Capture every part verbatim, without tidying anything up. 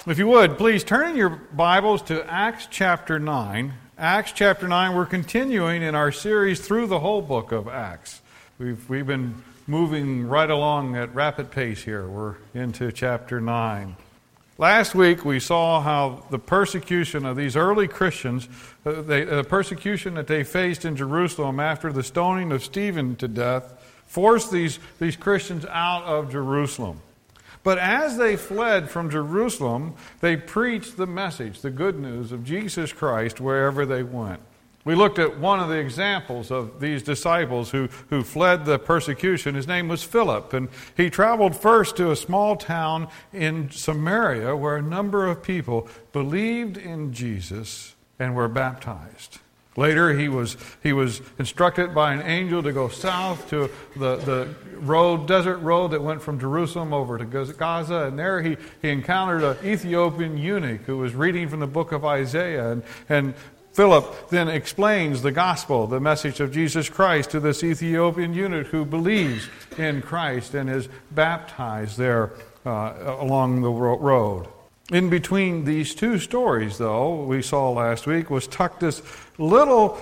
If you would, please turn in your Bibles to Acts chapter nine. Acts chapter nine, we're continuing in our series through the whole book of Acts. We've, we've been moving right along at rapid pace here. We're into chapter nine. Last week we saw how the persecution of these early Christians, uh, they, the persecution that they faced in Jerusalem after the stoning of Stephen to death, forced these, these Christians out of Jerusalem. But as they fled from Jerusalem, they preached the message, the good news of Jesus Christ wherever they went. We looked at one of the examples of these disciples who, who fled the persecution. His name was Philip, and he traveled first to a small town in Samaria where a number of people believed in Jesus and were baptized. Later, he was he was instructed by an angel to go south to the, the road, desert road that went from Jerusalem over to Gaza, and there he, he encountered an Ethiopian eunuch who was reading from the book of Isaiah, and, and Philip then explains the gospel, the message of Jesus Christ, to this Ethiopian eunuch who believes in Christ and is baptized there uh, along the road. In between these two stories, though, we saw last week, was tucked this little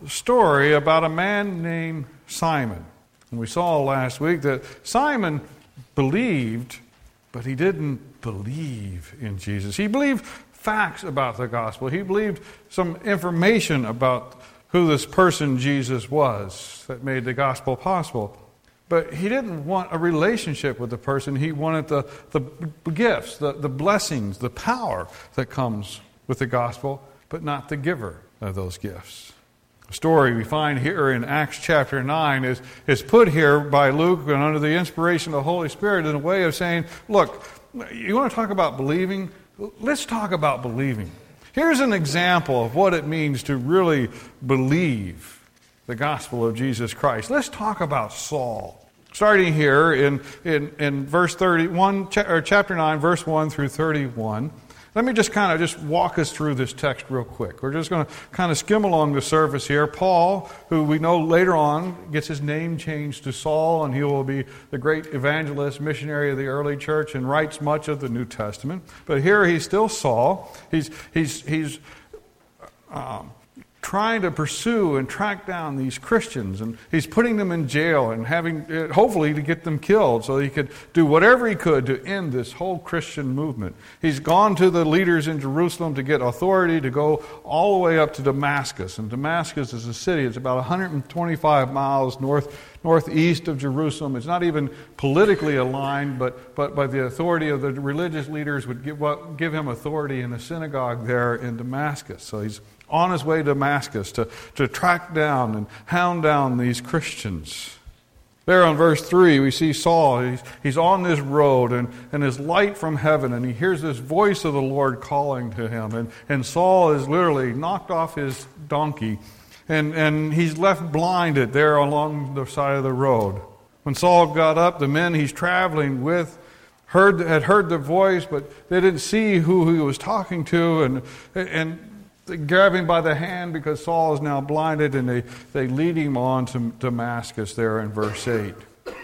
story about a man named Simon. And we saw last week that Simon believed, but he didn't believe in Jesus. He believed facts about the gospel. He believed some information about who this person Jesus was that made the gospel possible. But he didn't want a relationship with the person. He wanted the, the gifts, the, the blessings, the power that comes with the gospel, but not the giver of those gifts. The story we find here in Acts chapter nine is, is put here by Luke and under the inspiration of the Holy Spirit in a way of saying, look, you want to talk about believing? Let's talk about believing. Here's an example of what it means to really believe the gospel of Jesus Christ. Let's talk about Saul. Starting here in, in, in verse thirty-one, or chapter nine, verse one through thirty-one. Let me just kind of just walk us through this text real quick. We're just going to kind of skim along the surface here. Paul, who we know later on gets his name changed to Saul, and he will be the great evangelist, missionary of the early church, and writes much of the New Testament. But here he's still Saul. He's he's he's um, trying to pursue and track down these Christians, and he's putting them in jail and having, hopefully, to get them killed so he could do whatever he could to end this whole Christian movement. He's gone to the leaders in Jerusalem to get authority to go all the way up to Damascus, and Damascus is a city. It's about one hundred twenty-five miles north northeast of Jerusalem. It's not even politically aligned, but but by the authority of the religious leaders would give, give him authority in the synagogue there in Damascus. So he's on his way to Damascus to, to track down and hound down these Christians. There on verse three, we see Saul. He's, he's on this road, and, and there's light from heaven, and he hears this voice of the Lord calling to him. And, and Saul is literally knocked off his donkey, and, and he's left blinded there along the side of the road. When Saul got up, the men he's traveling with heard had heard the voice, but they didn't see who he was talking to, and and they grab him by the hand because Saul is now blinded, and they, they lead him on to Damascus there in verse eight.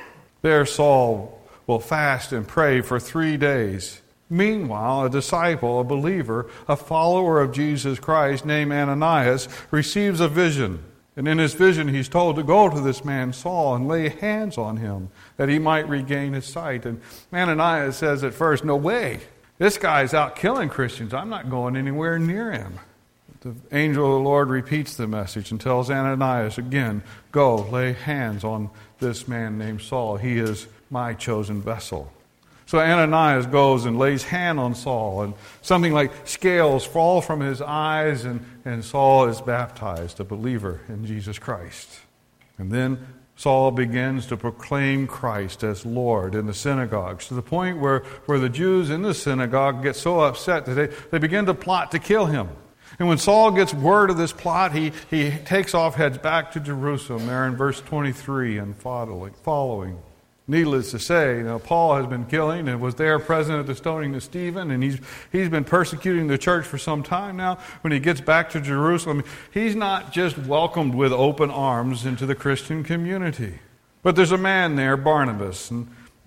There Saul will fast and pray for three days. Meanwhile, a disciple, a believer, a follower of Jesus Christ named Ananias receives a vision. And in his vision, he's told to go to this man Saul and lay hands on him that he might regain his sight. And Ananias says at first, no way. This guy's out killing Christians. I'm not going anywhere near him. The angel of the Lord repeats the message and tells Ananias again, go, lay hands on this man named Saul. He is my chosen vessel. So Ananias goes and lays hand on Saul, and something like scales fall from his eyes, and, and Saul is baptized, a believer in Jesus Christ. And then Saul begins to proclaim Christ as Lord in the synagogues, to the point where, where the Jews in the synagogue get so upset that they, they begin to plot to kill him. And when Saul gets word of this plot, he, he takes off, heads back to Jerusalem, there in verse twenty-three and following. Needless to say, you know, Paul has been killing and was there present at the stoning of Stephen, and he's he's been persecuting the church for some time now. When he gets back to Jerusalem, he's not just welcomed with open arms into the Christian community. But there's a man there, Barnabas, and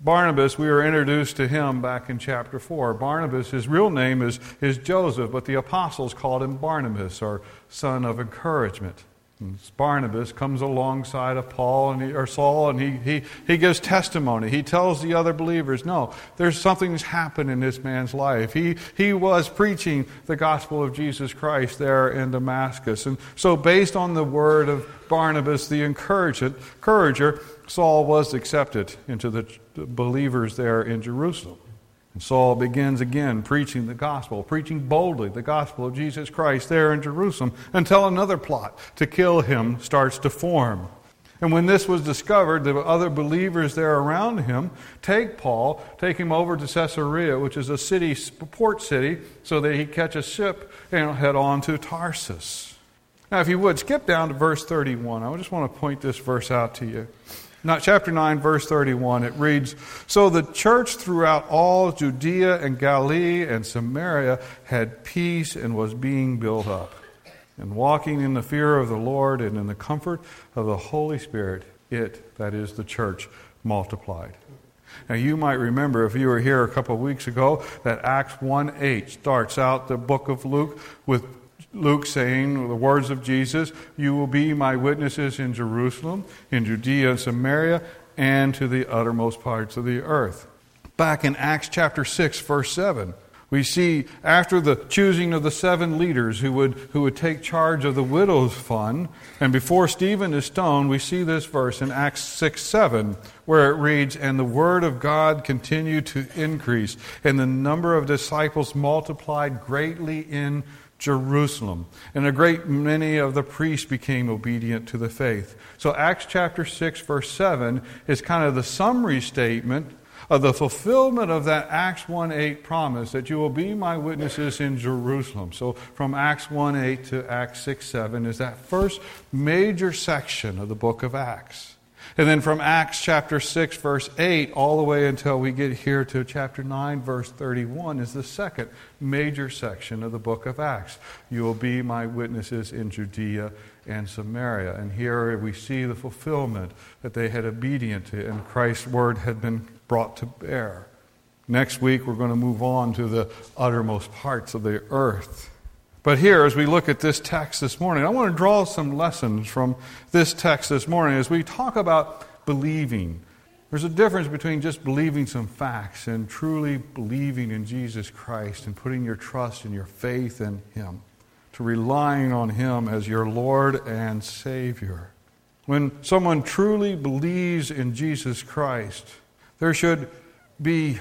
Barnabas, we were introduced to him back in chapter four. Barnabas, his real name is, is Joseph, but the apostles called him Barnabas, or son of encouragement. And Barnabas comes alongside of Paul and he, or Saul, and he, he, he gives testimony. He tells the other believers, no, there's something's happened in this man's life. He, he was preaching the gospel of Jesus Christ there in Damascus. And so based on the word of Barnabas, the encourager, Saul was accepted into the believers there in Jerusalem. And Saul begins again preaching the gospel, preaching boldly the gospel of Jesus Christ there in Jerusalem, until another plot to kill him starts to form. And when this was discovered, the other believers there around him take Paul, take him over to Caesarea, which is a city, port city, so that he catch a ship and head on to Tarsus. Now, if you would, skip down to verse thirty-one. I just want to point this verse out to you. Now, chapter nine, verse thirty-one, it reads, "So the church throughout all Judea and Galilee and Samaria had peace and was being built up. And walking in the fear of the Lord and in the comfort of the Holy Spirit, it," that is the church, "multiplied." Now, you might remember, if you were here a couple of weeks ago, that Acts one eight starts out the book of Luke with Luke saying the words of Jesus, "You will be my witnesses in Jerusalem, in Judea and Samaria, and to the uttermost parts of the earth." Back in Acts chapter six, verse seven, we see after the choosing of the seven leaders who would, who would take charge of the widow's fund, and before Stephen is stoned, we see this verse in Acts six seven, where it reads, "And the word of God continued to increase, and the number of disciples multiplied greatly in Jerusalem, and a great many of the priests became obedient to the faith." So Acts chapter six, verse seven is kind of the summary statement of the fulfillment of that Acts one eight promise that you will be my witnesses in Jerusalem. So from Acts one eight to Acts six seven is that first major section of the book of Acts. And then from Acts chapter six, verse eight, all the way until we get here to chapter nine, verse thirty-one, is the second major section of the book of Acts. You will be my witnesses in Judea and Samaria. And here we see the fulfillment that they had obedient to, and Christ's word had been brought to bear. Next week, we're going to move on to the uttermost parts of the earth. But here, as we look at this text this morning, I want to draw some lessons from this text this morning as we talk about believing. There's a difference between just believing some facts and truly believing in Jesus Christ and putting your trust and your faith in Him, to relying on Him as your Lord and Savior. When someone truly believes in Jesus Christ, there should be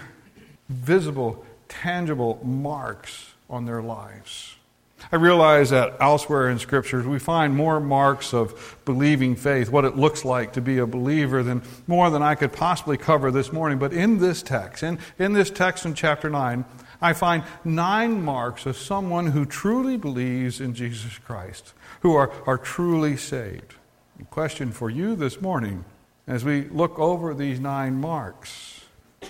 visible, tangible marks on their lives. I realize that elsewhere in Scriptures we find more marks of believing faith, what it looks like to be a believer, than more than I could possibly cover this morning. But in this text, in, in this text in chapter nine, I find nine marks of someone who truly believes in Jesus Christ, who are, are truly saved. The question for you this morning, as we look over these nine marks,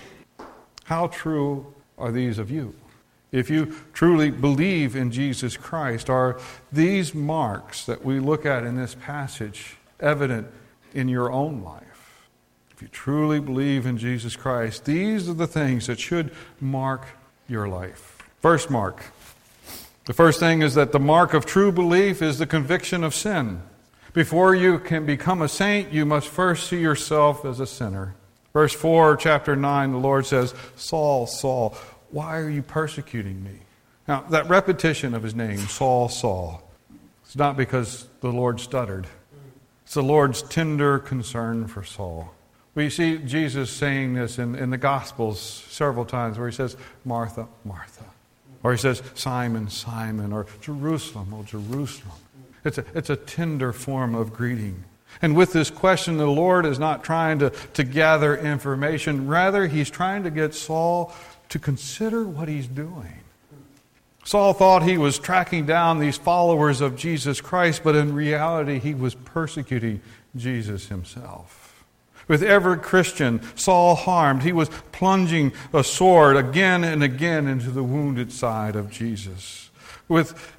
how true are these of you? If you truly believe in Jesus Christ, are these marks that we look at in this passage evident in your own life? If you truly believe in Jesus Christ, these are the things that should mark your life. First mark. The first thing is that the mark of true belief is the conviction of sin. Before you can become a saint, you must first see yourself as a sinner. Verse four, chapter nine, the Lord says, "Saul, Saul, why are you persecuting me?" Now, that repetition of his name, Saul, Saul, it's not because the Lord stuttered. It's the Lord's tender concern for Saul. We see Jesus saying this in, in the Gospels several times, where he says, "Martha, Martha." Or he says, "Simon, Simon," or "Jerusalem, oh Jerusalem." It's a, it's a tender form of greeting. And with this question, the Lord is not trying to, to gather information. Rather, He's trying to get Saul to consider what he's doing. Saul thought he was tracking down these followers of Jesus Christ, but in reality, he was persecuting Jesus himself. With every Christian Saul harmed, he was plunging a sword again and again into the wounded side of Jesus. With,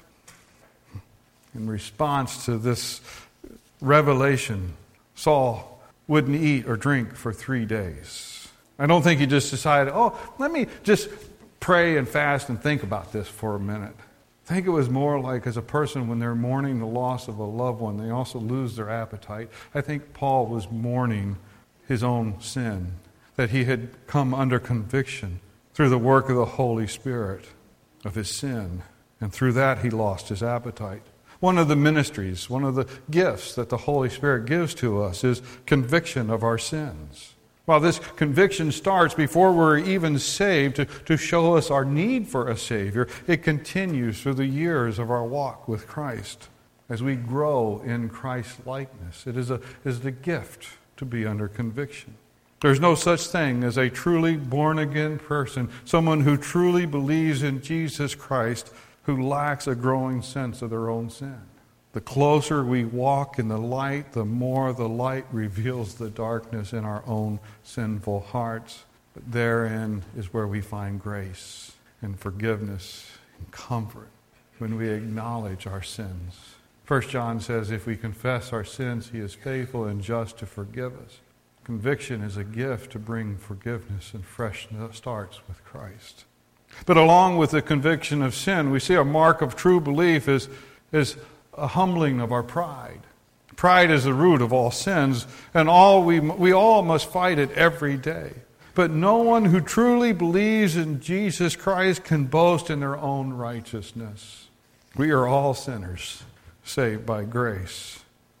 in response to this revelation, Saul wouldn't eat or drink for three days. I don't think he just decided, oh, let me just pray and fast and think about this for a minute. I think it was more like as a person when they're mourning the loss of a loved one, they also lose their appetite. I think Paul was mourning his own sin, that he had come under conviction through the work of the Holy Spirit of his sin. And through that he lost his appetite. One of the ministries, one of the gifts that the Holy Spirit gives to us is conviction of our sins. While this conviction starts before we're even saved to, to show us our need for a Savior, it continues through the years of our walk with Christ as we grow in Christ's likeness. It is a is the gift to be under conviction. There's no such thing as a truly born-again person, someone who truly believes in Jesus Christ, who lacks a growing sense of their own sin. The closer we walk in the light, the more the light reveals the darkness in our own sinful hearts. But therein is where we find grace and forgiveness and comfort when we acknowledge our sins. First John says, if we confess our sins, he is faithful and just to forgive us. Conviction is a gift to bring forgiveness and fresh starts with Christ. But along with the conviction of sin, we see a mark of true belief is, is a humbling of our pride. Pride is the root of all sins, and all we we all must fight it every day. But no one who truly believes in Jesus Christ can boast in their own righteousness. We are all sinners, saved by grace.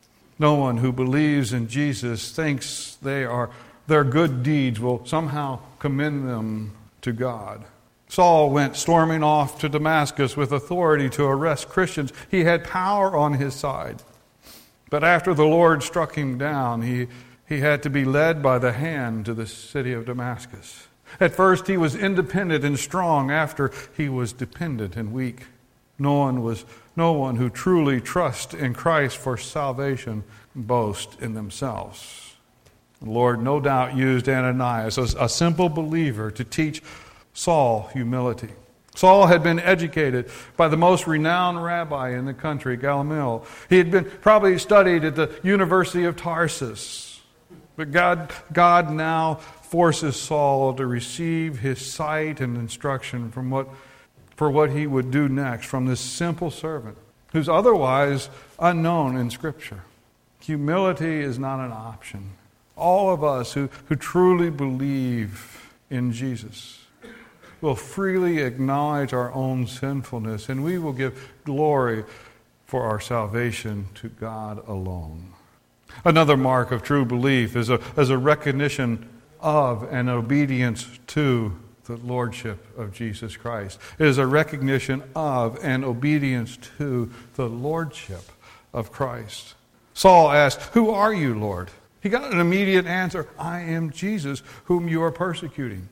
No one who believes in Jesus thinks they are their good deeds will somehow commend them to God. Saul went storming off to Damascus with authority to arrest Christians. He had power on his side. But after the Lord struck him down, he, he had to be led by the hand to the city of Damascus. At first he was independent and strong. After he was dependent and weak. No one was no one who truly trusts in Christ for salvation boast in themselves. The Lord no doubt used Ananias, a simple believer, to teach Saul humility. Saul had been educated by the most renowned rabbi in the country, Gamaliel. He had been probably studied at the University of Tarsus. But God, God now forces Saul to receive his sight and instruction from what, for what he would do next from this simple servant who's otherwise unknown in Scripture. Humility is not an option. All of us who, who truly believe in Jesus will freely acknowledge our own sinfulness, and we will give glory for our salvation to God alone. Another mark of true belief is a, is a recognition of and obedience to the Lordship of Jesus Christ. It is a recognition of and obedience to the Lordship of Christ. Saul asked, "Who are you, Lord?" He got an immediate answer, "I am Jesus, whom you are persecuting."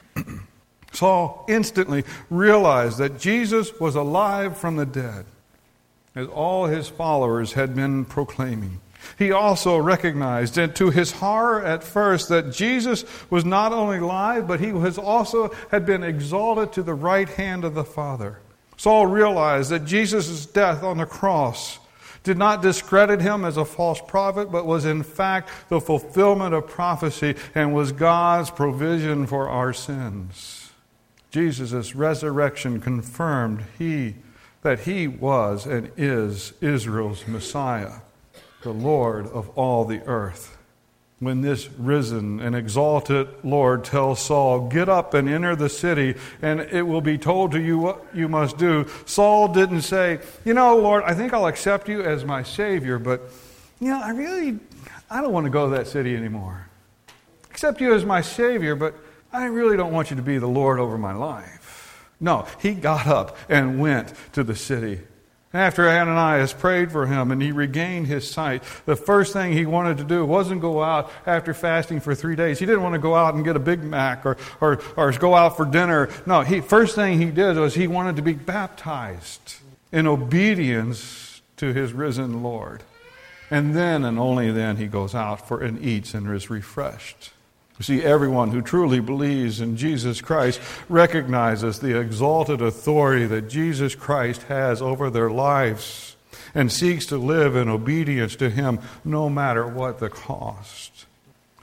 Saul instantly realized that Jesus was alive from the dead, as all his followers had been proclaiming. He also recognized, and to his horror at first, that Jesus was not only alive, but he was also had been exalted to the right hand of the Father. Saul realized that Jesus' death on the cross did not discredit him as a false prophet, but was in fact the fulfillment of prophecy and was God's provision for our sins. Jesus' resurrection confirmed he that he was and is Israel's Messiah, the Lord of all the earth. When this risen and exalted Lord tells Saul, "Get up and enter the city, and it will be told to you what you must do," Saul didn't say, "You know, Lord, I think I'll accept you as my Savior, but, you know, I really, I don't want to go to that city anymore. Accept you as my Savior, but I really don't want you to be the Lord over my life." No, he got up and went to the city. After Ananias prayed for him and he regained his sight, the first thing he wanted to do wasn't go out after fasting for three days. He didn't want to go out and get a Big Mac or, or, or go out for dinner. No, he first thing he did was he wanted to be baptized in obedience to his risen Lord. And then and only then he goes out for and eats and is refreshed. You see, everyone who truly believes in Jesus Christ recognizes the exalted authority that Jesus Christ has over their lives and seeks to live in obedience to him no matter what the cost.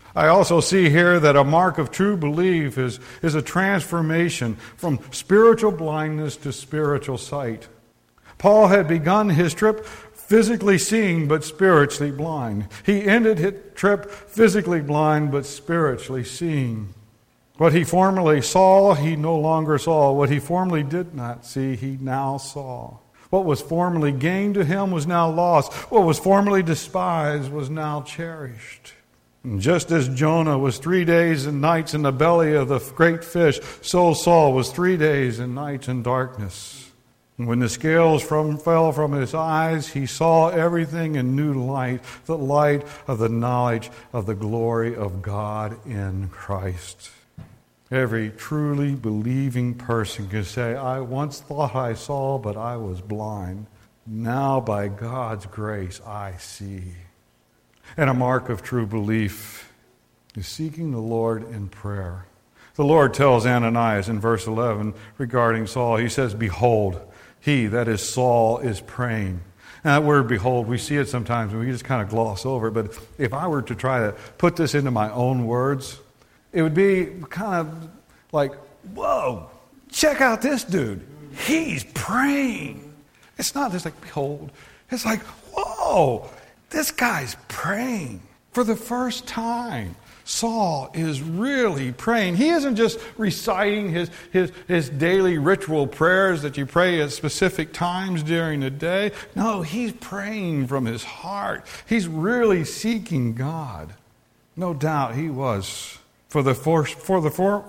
I also see here that a mark of true belief is, is a transformation from spiritual blindness to spiritual sight. Paul had begun his trip physically seeing but spiritually blind. He ended his trip physically blind but spiritually seeing. What he formerly saw, he no longer saw. What he formerly did not see, he now saw. What was formerly gained to him was now lost. What was formerly despised was now cherished. And just as Jonah was three days and nights in the belly of the great fish, so Saul was three days and nights in darkness. And when the scales from, fell from his eyes, he saw everything in new light, the light of the knowledge of the glory of God in Christ. Every truly believing person can say, I once thought I saw, but I was blind. Now by God's grace I see. And a mark of true belief is seeking the Lord in prayer. The Lord tells Ananias in verse eleven regarding Saul, he says, behold, he, that is Saul, is praying. And that word behold, we see it sometimes and we just kind of gloss over it. But if I were to try to put this into my own words, it would be kind of like, whoa, check out this dude. He's praying. It's not just like, behold. It's like, whoa, this guy's praying for the first time. Saul is really praying. He isn't just reciting his, his, his daily ritual prayers that you pray at specific times during the day. No, he's praying from his heart. He's really seeking God. No doubt he was. For the for, for the for,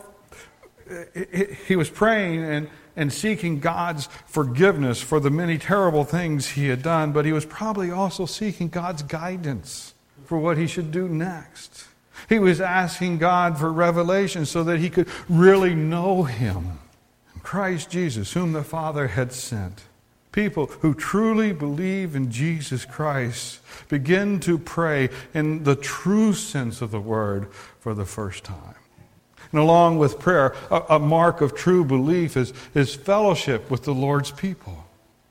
he was praying and, and seeking God's forgiveness for the many terrible things he had done, but he was probably also seeking God's guidance for what he should do next. He was asking God for revelation so that he could really know him. Christ Jesus, whom the Father had sent. People who truly believe in Jesus Christ begin to pray in the true sense of the word for the first time. And along with prayer, a, a mark of true belief is, is fellowship with the Lord's people.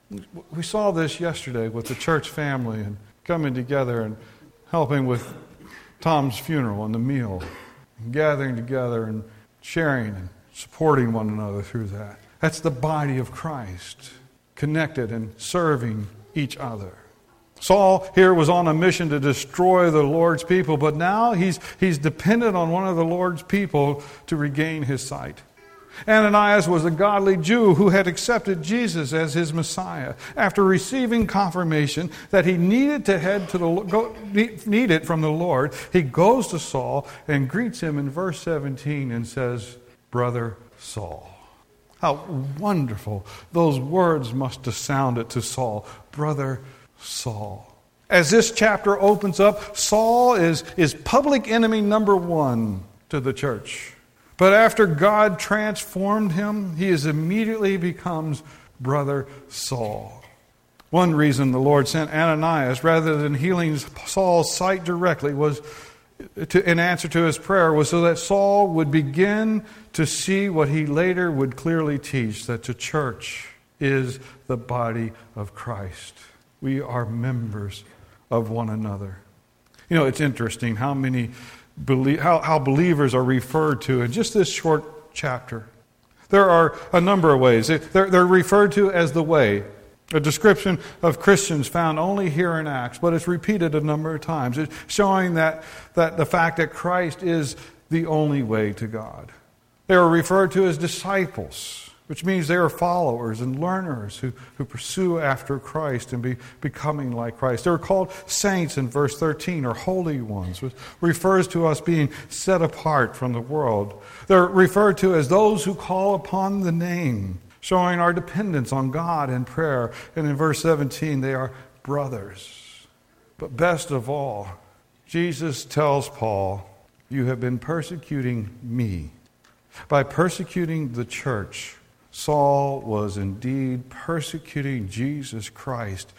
We saw this yesterday with the church family and coming together and helping with Tom's funeral and the meal, and gathering together and sharing and supporting one another through that. That's the body of Christ, connected and serving each other. Saul here was on a mission to destroy the Lord's people, but now he's, he's dependent on one of the Lord's people to regain his sight. Ananias was a godly Jew who had accepted Jesus as his Messiah. After receiving confirmation that he needed to head to the go, need it from the Lord, he goes to Saul and greets him in verse seventeen and says, "Brother Saul." How wonderful those words must have sounded to Saul. Brother Saul. As this chapter opens up, Saul is, is public enemy number one to the church. But after God transformed him, he is immediately becomes Brother Saul. One reason the Lord sent Ananias rather than healing Saul's sight directly was to, in answer to his prayer was so that Saul would begin to see what he later would clearly teach, that the church is the body of Christ. We are members of one another. You know, it's interesting how many belie- how, how believers are referred to in just this short chapter. There are a number of ways. They're, they're referred to as the way, a description of Christians found only here in Acts, but it's repeated a number of times. It's showing that, that the fact that Christ is the only way to God. They are referred to as disciples, which means they are followers and learners who, who pursue after Christ and be becoming like Christ. They are called saints in verse thirteen, or holy ones, which refers to us being set apart from the world. They're referred to as those who call upon the name, showing our dependence on God in prayer. And in verse seventeen, they are brothers. But best of all, Jesus tells Paul, "You have been persecuting me." By persecuting the church, Saul was indeed persecuting Jesus Christ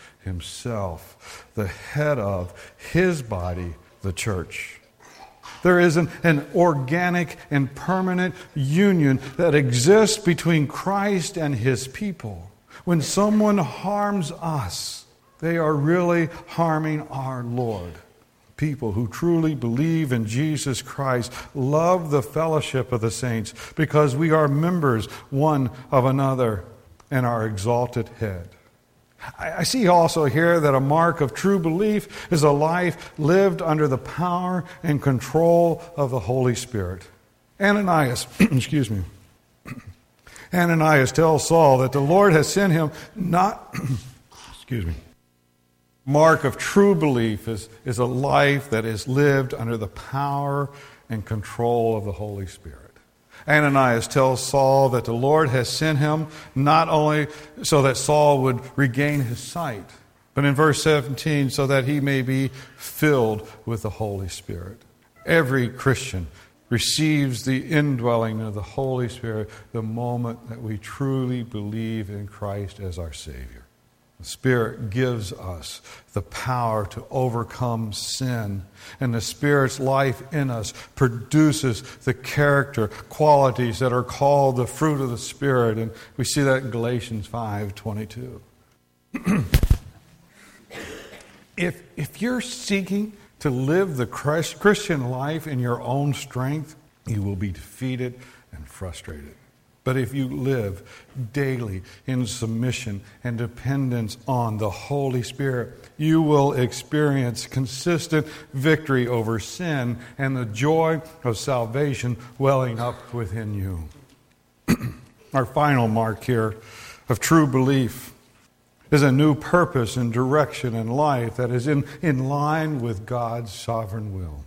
himself, the head of his body, the church. There is an, an organic and permanent union that exists between Christ and his people. When someone harms us, they are really harming our Lord. people who truly believe in Jesus Christ love the fellowship of the saints because we are members one of another and our exalted head. I see also here that a mark of true belief is a life lived under the power and control of the Holy Spirit. Ananias, excuse me, Ananias tells Saul that the Lord has sent him not, excuse me, mark of true belief is, is a life that is lived under the power and control of the Holy Spirit. Ananias tells Saul that the Lord has sent him not only so that Saul would regain his sight, but in verse seventeen, so that he may be filled with the Holy Spirit. Every Christian receives the indwelling of the Holy Spirit the moment that we truly believe in Christ as our Savior. The Spirit gives us the power to overcome sin, and the Spirit's life in us produces the character, qualities that are called the fruit of the Spirit, and we see that in Galatians five twenty-two. if, if you're seeking to live the Christian life in your own strength, you will be defeated and frustrated. But if you live daily in submission and dependence on the Holy Spirit, you will experience consistent victory over sin and the joy of salvation welling up within you. Our final mark here of true belief is a new purpose and direction in life that is in, in line with God's sovereign will.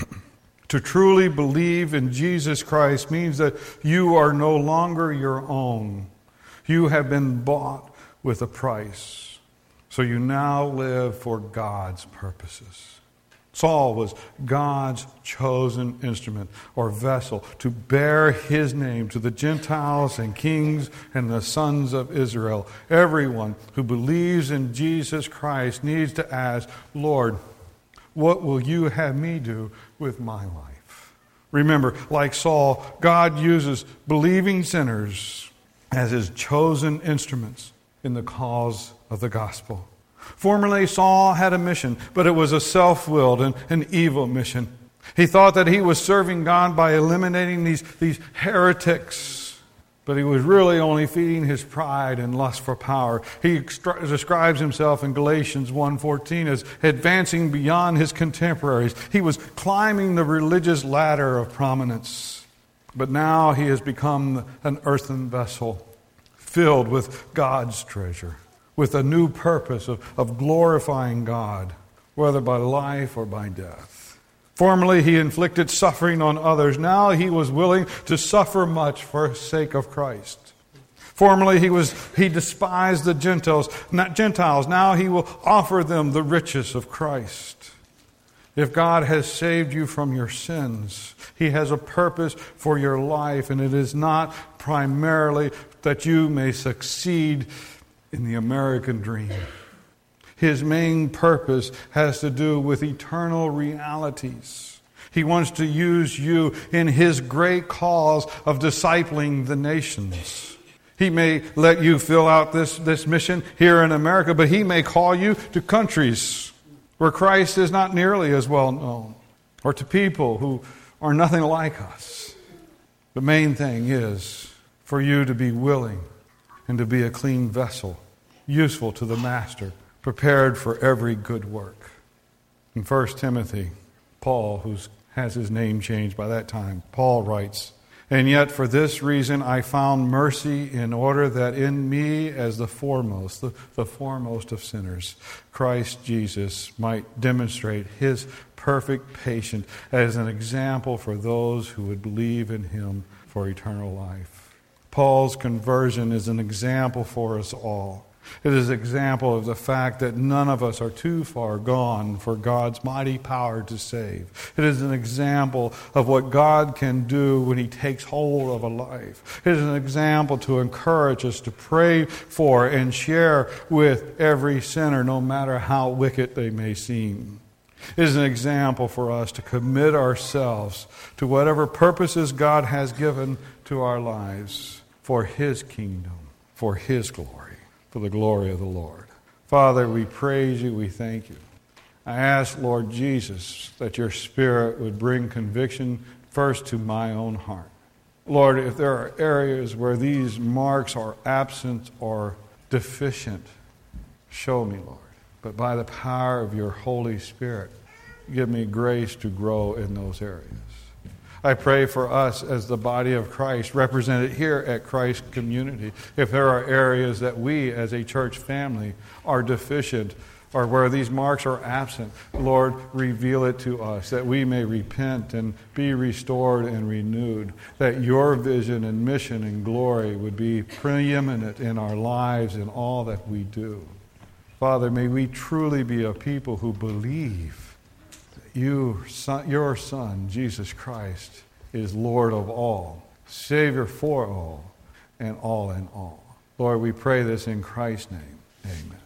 To truly believe in Jesus Christ means that you are no longer your own. You have been bought with a price. So you now live for God's purposes. Saul was God's chosen instrument or vessel to bear his name to the Gentiles and kings and the sons of Israel. Everyone who believes in Jesus Christ needs to ask, Lord, what will you have me do with my life? Remember, like Saul, God uses believing sinners as his chosen instruments in the cause of the gospel. Formerly, Saul had a mission, but it was a self-willed and an evil mission. He thought that he was serving God by eliminating these, these heretics, but he was really only feeding his pride and lust for power. He extra- describes himself in Galatians one fourteen as advancing beyond his contemporaries. He was climbing the religious ladder of prominence. But now he has become an earthen vessel filled with God's treasure, with a new purpose of, of glorifying God, whether by life or by death. Formerly, he inflicted suffering on others. Now he was willing to suffer much for the sake of Christ. Formerly, he was he despised the Gentiles. Not Gentiles. Now he will offer them the riches of Christ. If God has saved you from your sins, he has a purpose for your life, and it is not primarily that you may succeed in the American dream. His main purpose has to do with eternal realities. He wants to use you in his great cause of discipling the nations. He may let you fill out this, this mission here in America, but he may call you to countries where Christ is not nearly as well known, or to people who are nothing like us. The main thing is for you to be willing and to be a clean vessel, useful to the Master, prepared for every good work. In First Timothy, Paul, who has his name changed by that time, Paul writes, "And yet for this reason I found mercy, in order that in me as the foremost, the, the foremost of sinners, Christ Jesus might demonstrate his perfect patience as an example for those who would believe in him for eternal life." Paul's conversion is an example for us all. It is an example of the fact that none of us are too far gone for God's mighty power to save. It is an example of what God can do when he takes hold of a life. It is an example to encourage us to pray for and share with every sinner, no matter how wicked they may seem. It is an example for us to commit ourselves to whatever purposes God has given to our lives for his kingdom, for his glory. For the glory of the Lord. Father, we praise you, we thank you. I ask, Lord Jesus, that your Spirit would bring conviction first to my own heart. Lord, if there are areas where these marks are absent or deficient, show me, Lord. But by the power of your Holy Spirit, give me grace to grow in those areas. I pray for us as the body of Christ, represented here at Christ Community. If there are areas that we as a church family are deficient or where these marks are absent, Lord, reveal it to us that we may repent and be restored and renewed, that your vision and mission and glory would be preeminent in our lives and all that we do. Father, may we truly be a people who believe that you, son, your Son, Jesus Christ, is Lord of all, Savior for all, and all in all. Lord, we pray this in Christ's name. Amen.